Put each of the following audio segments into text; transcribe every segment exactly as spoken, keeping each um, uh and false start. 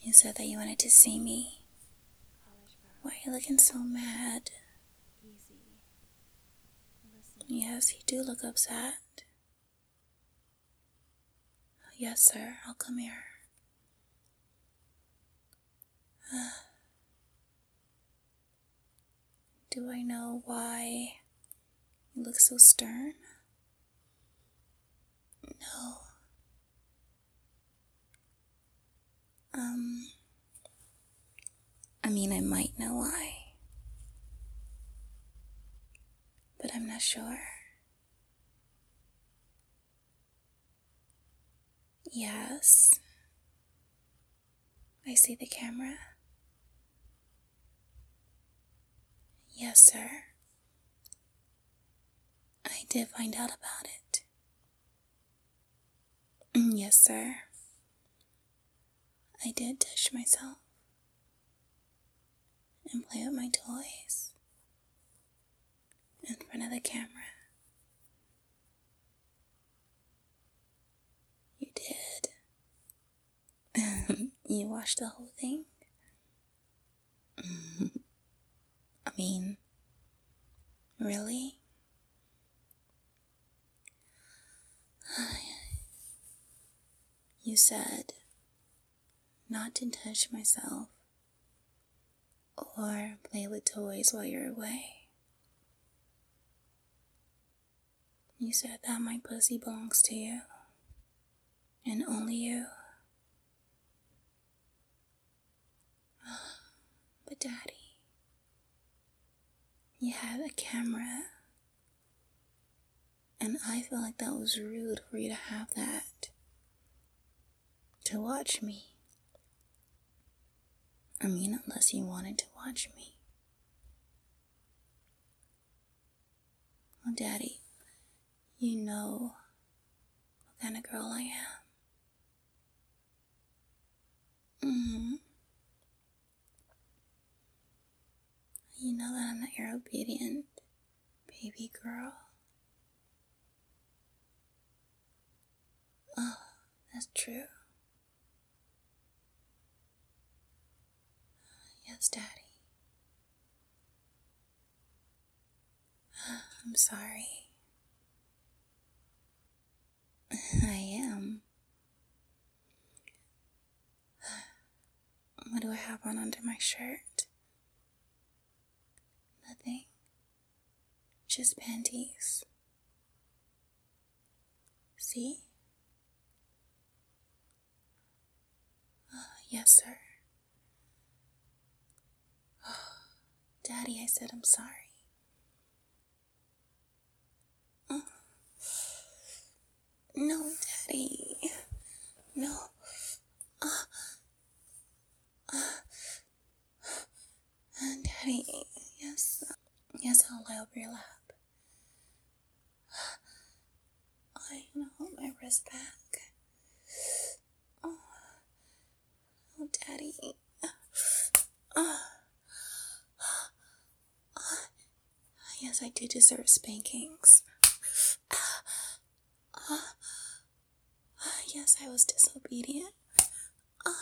You said that you wanted to see me. Why are you looking so mad? Easy. Listen. Yes, you do look upset. Yes, sir. I'll come here. Do I know why you look so stern? No. Um, I mean, I might know why, but I'm not sure. Yes. I see the camera. Yes, sir. I did find out about it. Yes, sir. I did touch myself and play with my toys in front of the camera. You did. You watched the whole thing? I mean, really? You said not to touch myself or play with toys while you're away. You said that my pussy belongs to you, and only you. But Daddy, you had a camera, and I feel like that was rude for you to have that, to watch me. I mean, unless you wanted to watch me. Well, Daddy, you know what kind of girl I am. Mm-hmm. You know that I'm not your obedient baby girl. Oh, that's true. Yes, Daddy. I'm sorry. I am. What do I have on under my shirt? Nothing. Just panties. See? Uh, yes, sir. Oh, Daddy, I said I'm sorry. Oh. No, Daddy. No. Uh, uh, Daddy, yes. Yes, I'll lie over your lap. I want to hold my wrist back. Oh, oh Daddy. Oh. Yes, I do deserve spankings. Uh, yes, I was disobedient. Uh,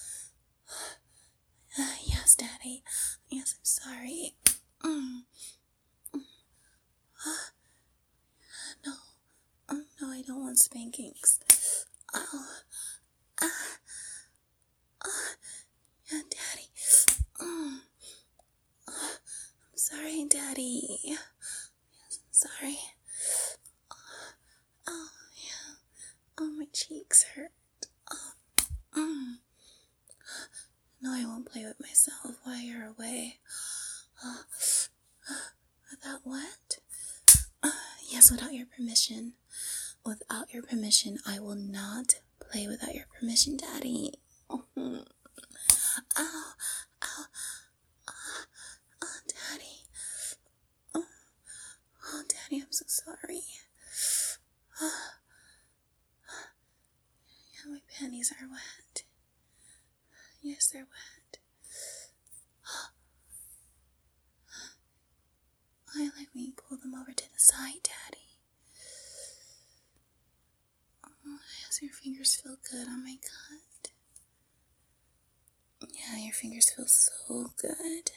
uh, yes, Daddy. Yes, I'm sorry. Mm. Mm. Uh, no. Oh, no, I don't want spankings. Oh. Uh, uh, yeah, Daddy. Mm. Uh, I'm sorry, Daddy. Yes, I'm sorry. Oh, yeah. Oh, my cheeks hurt. Oh. Mm. No, I won't play with myself while you're away. Uh, without what? Uh, yes, without your permission. Without your permission, I will not play without your permission, Daddy. Oh, ow, ow, oh, oh, Daddy. Oh, oh, Daddy, I'm so sorry. Oh, yeah, my panties are wet. Yes, they're wet. I like when you pull them over to the side, Daddy. Oh, yes, your fingers feel good on my gut. fingers feel so good.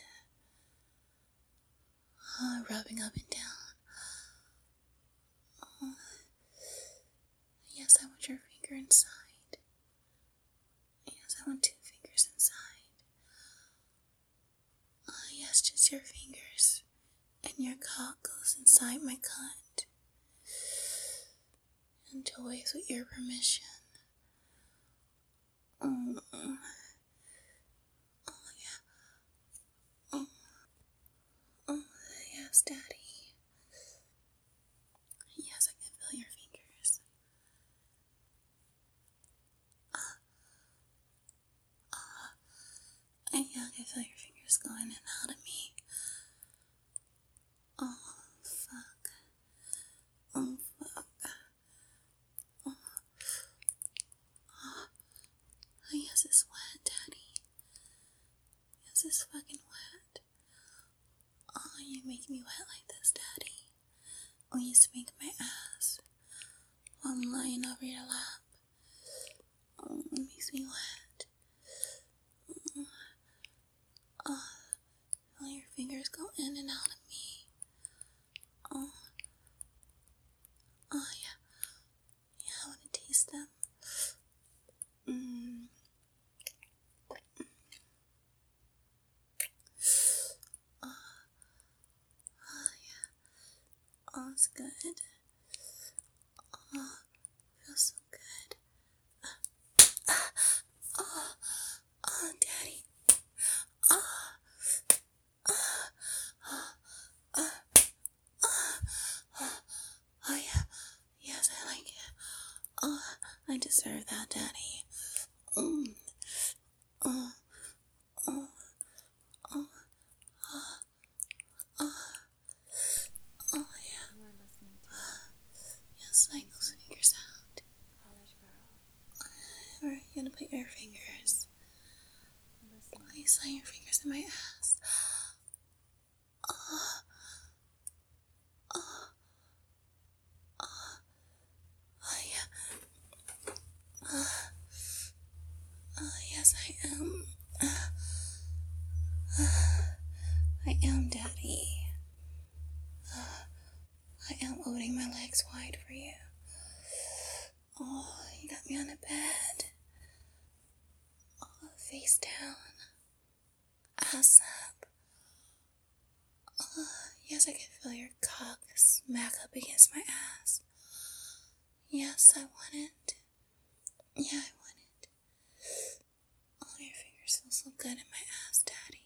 Oh, rubbing up and down. Oh. Yes, I want your finger inside. Yes, I want two fingers inside. Oh, yes, just your fingers. And your cock goes inside my cunt. And always with your permission. Oh, oh yeah. Oh, oh, yes, Daddy. Yes, I can feel your fingers. Ah, ah. And yeah, I can feel your fingers going in and out of me. Oh, fuck. Oh, fuck. Oh, oh. Oh, yes, it's wet, Daddy. Yes, it's fucking wet. Oh, you make me wet like this, Daddy. Oh, you used to make my ass while I'm lying over your lap. Oh, it makes me wet. Oh, all your fingers go in and out of me. Oh, oh yeah. Yeah, I want to taste them. Mmm. Oh, oh yeah. Oh, it's good. Oh, feels so good. Oh, oh, Daddy. Oh, oh, oh, oh, oh, oh yeah. Yes, I like it. Oh, I deserve that, Daddy. Mm. Oh, oh, oh, oh, oh, oh yeah. You are listening to Yes, like those fingers out. College Girl. Alright, you're gonna put your fingers. Listen. You slide your fingers in my ass. Oh, oh, oh, oh yeah. Oh, oh yes, I am. I am, Daddy. I am opening my legs wide for you. Oh, you got me on a bed. Oh, face down. Ass up. Oh, yes, I can feel your cock smack up against my ass. Yes, I want it. Yeah, I want it. Oh, your fingers feel so good in my ass, Daddy.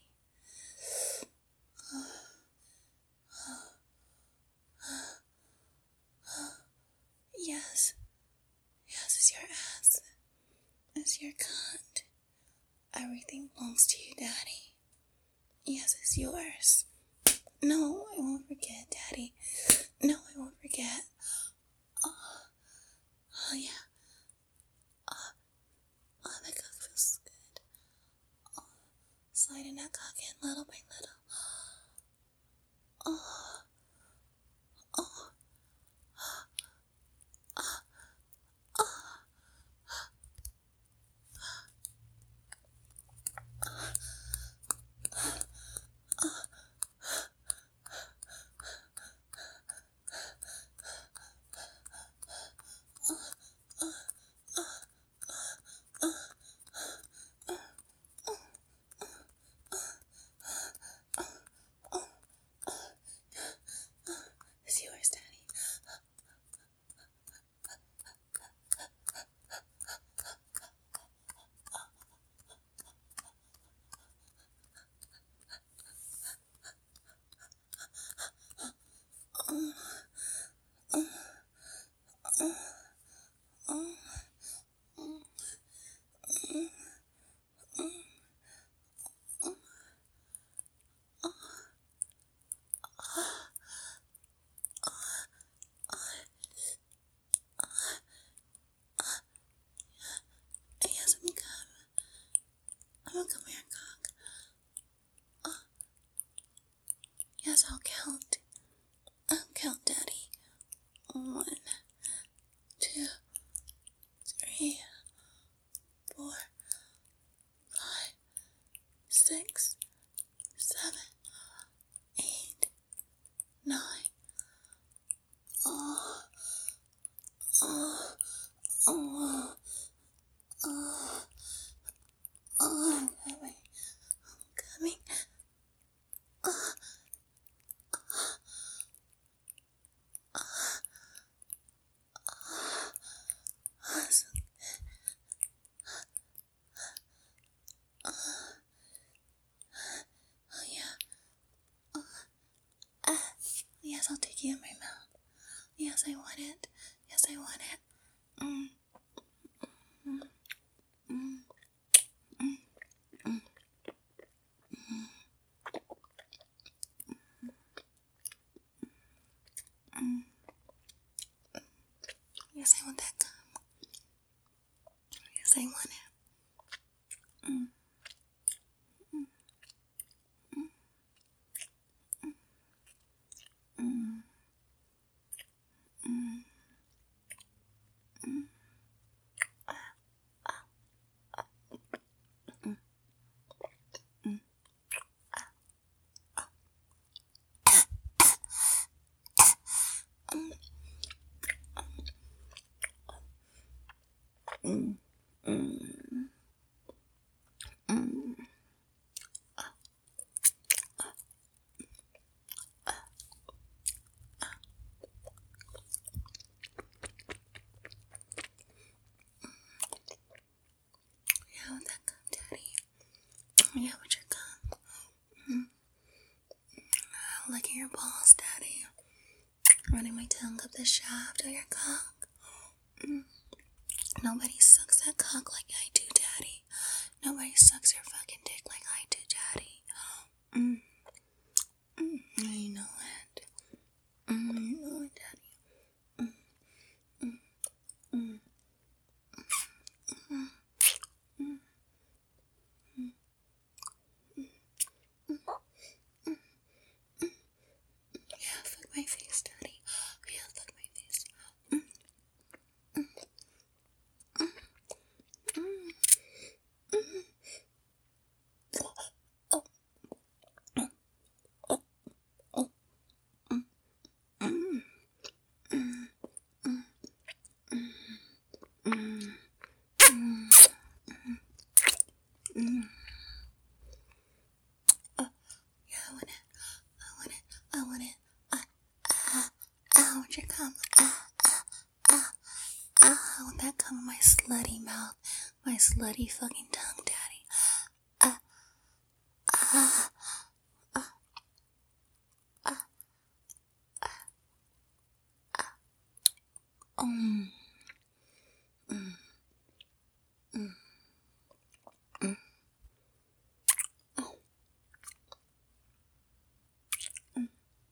Oh, oh, oh, oh. Yes. Yes, it's your ass. It's your cunt. Everything belongs to you, Daddy. Yes, it's yours. No, I won't forget, Daddy. No, I won't forget. Oh, oh yeah. Oh, oh, that cock feels good. Oh, sliding that cock in little by little. Oh, oh, oh, oh. six, seven, eight, nine. Oh, oh, oh, oh, oh, I'm coming. I'm coming. Oh, awesome. Oh, yeah. Ah, yes, I'll take you in my mouth. Yes, I want it. Yes, I want it. Mm. Mm. Mm. Mm. Mm. Mm. Yes, I want that gum. Yes, I want it. Mm. Mm. Mm. Mm. Mm. Mm. Mm. Mm. Yeah, with that gum, Daddy. Yeah, with your gum. Mm. Licking your balls, Daddy. Running my tongue up the shaft of your cock. Mm. Nobody sucks that cock like I do, Daddy. Nobody sucks your fucking dick like I do, Daddy. Mm. Mm. I know it. Mm. I know it, Daddy. Mm. Mm. Mm. Mm. Mm. Yeah, fuck my face, Daddy. Yeah, fuck my face. Mm. Mm. Mm. Mm. Mm. Oh. Oh. Oh. Mm. Mm. Mm. Mm. Mm. Mm. Mm. Oh, yeah, I want it. I want it. I want it. Ah, ah, ah, I want your cum. Ah, ah, ah, ah, I want that cum in my slutty mouth. My slutty fucking tongue, Daddy. Ah, ah, ah, ah, um, mm, mm, mm, oh, mm,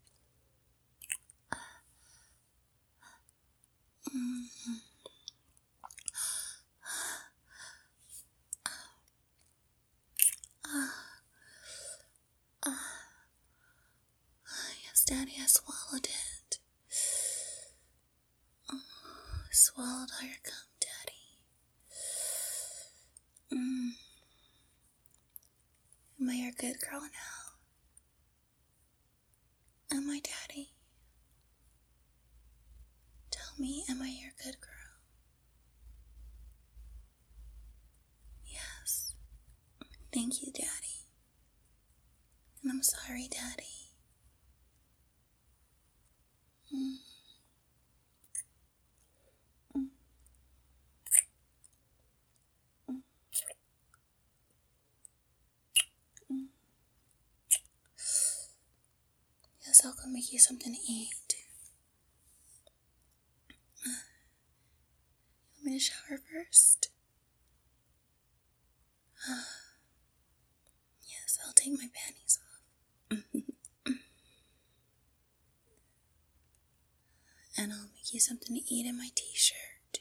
mm, ah, ah. Yes, Daddy, I swallowed it. Oh, I swallowed all your cum, Daddy. Mm. Am I your good girl now? Am I, Daddy? Tell me, am I your good girl? Yes. Thank you, Daddy. And I'm sorry, Daddy. Mm. Mm. Mm. Mm. Yes, I'll go make you something to eat. You want me to shower first? Yes, I'll take my panties off. And I'll make you something to eat in my t-shirt.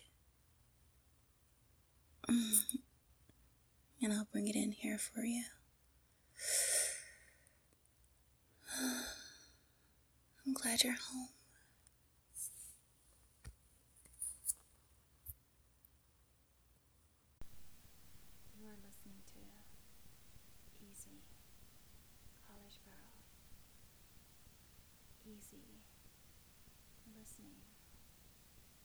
Mm. And I'll bring it in here for you. I'm glad you're home. You are listening to Easy. see, listening